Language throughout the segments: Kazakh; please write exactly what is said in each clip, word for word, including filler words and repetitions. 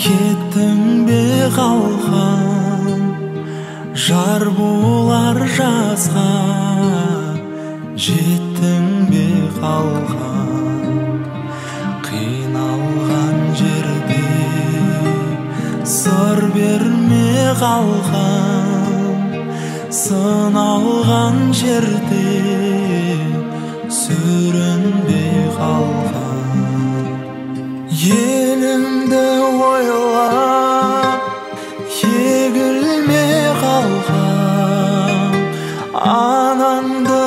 Кеттің бе қалқам, жар болар жасқа. Жеттің бе қалқам, қиналған жерде. Сыр берме қалқам, сыналған жерде. Сүрінбе қалқам, еліңді ойлап егілме қалқам. Анаңды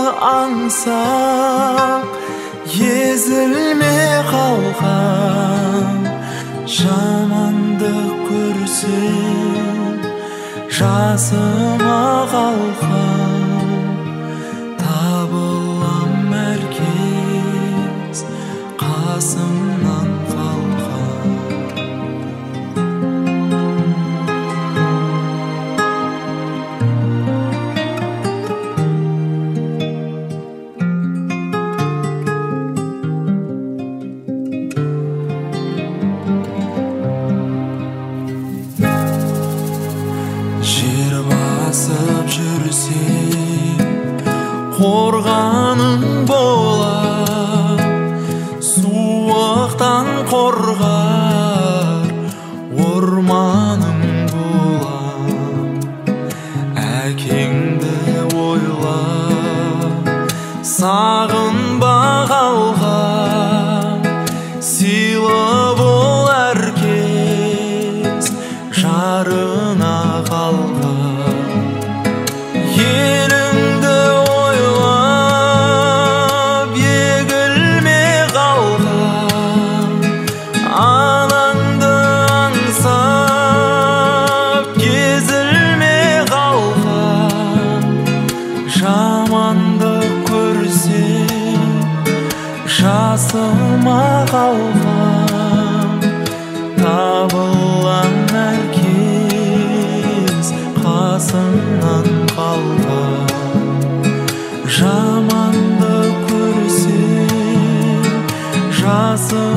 аңсап езілме қалқам. Жаманды көрсең жасыма қалқам. Табылам әркез қасымнан қалқам. Жер басып жүрсем қорғаның болар, суықтан қорғар орманың болар. Әкеңді ойлап сағынба қалқам. Сыйлы бол әркез жарына қалқам. Еліңді ойлап егілме қалқам. Анаңды аңсап кезілме қалқам. Жаманды көрсең жасыма қалқам. Табылам әркез қасымнан қалқам. Жаманды көрсең жасыма